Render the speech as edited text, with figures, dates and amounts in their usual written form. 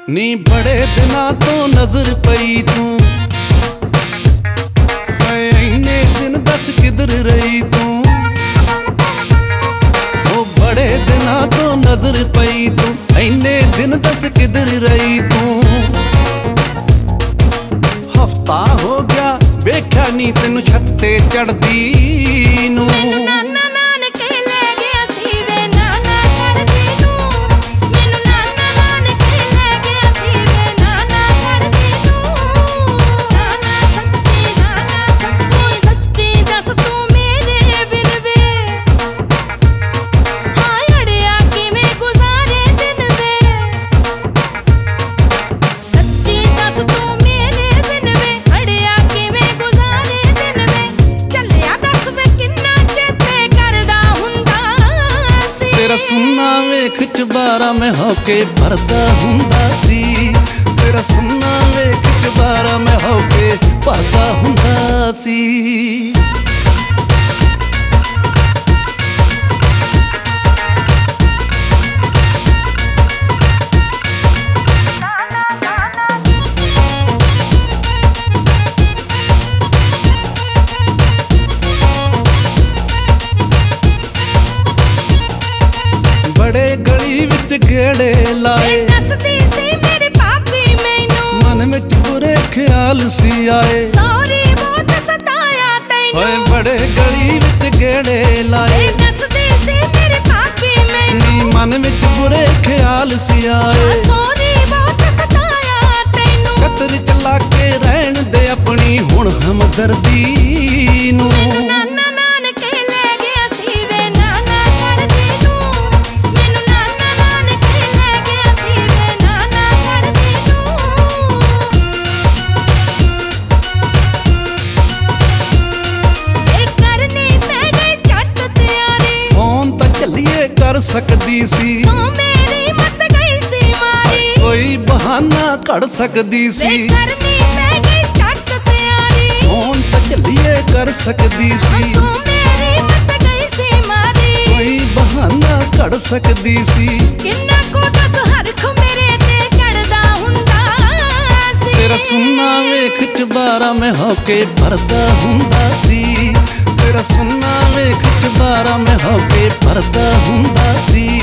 नी बड़े दिना तो नजर पई तू, इन्ने दिन दस किधर रही तू। ओ बड़े दिना तो नजर पई तू, इन्ने दिन दस किधर रही तू। हफ्ता हो गया वेख्या नी तेनू छत ते चढ़दी नू। तेरा सुन्ना वेख चबारा मैं होके भरदा हुंदा सी। तेरा सुन्ना वेख चबारा मैं होके भरदा हुंदा सी। बड़े गली विच गेड़े लाए, दसदी सी मेरे पापी मैनू, मन विच बुरे ख्याल सी आए। सॉरी बहुत सताया तैनू। ओए बड़े गली विच गेड़े लाए, दसदी सी मेरे पापी मैनू, मन विच बुरे ख्याल सी आए। सॉरी बहुत सताया तैनू। कतर चला के रहन दे अपनी हुण हमदर्दी नू। कर सकदी सी मेरी मत गई सी मारी, कोई बहाना कढ़ सकदी सी। करनी पै गई झट तैयारी, फोन तक चलिए कर सकदी सी। मेरी मत गई सी मारी, कोई बहाना कढ़ सकदी सी। किन्ना को दस हरख मेरे ते चढ़दा हुंदा सी। तेरा सुन्ना वेख चबारा मैं होके भरदा हुंदा सी। तेरा सुन्ना वेख चबारा मैं होके भरदा हुंदा सी।